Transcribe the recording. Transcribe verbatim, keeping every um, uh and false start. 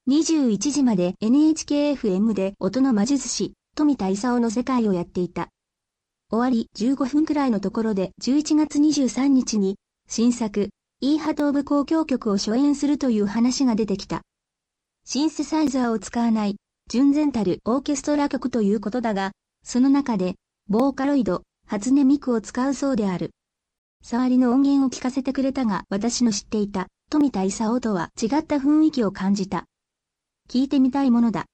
にじゅういちじまで エヌエイチケーエフエム で音の魔術師、富田勲の世界をやっていた。終わりじゅうごふんくらいのところでじゅういちがつにじゅうさんにちに新作、イーハトーブ交響曲を初演するという話が出てきた。シンセサイザーを使わない純然たるオーケストラ曲ということだが、その中でボーカロイド、初音ミクを使うそうである。触りの音源を聞かせてくれたが私の知っていた富田勲とは違った雰囲気を感じた。聞いてみたいものだ。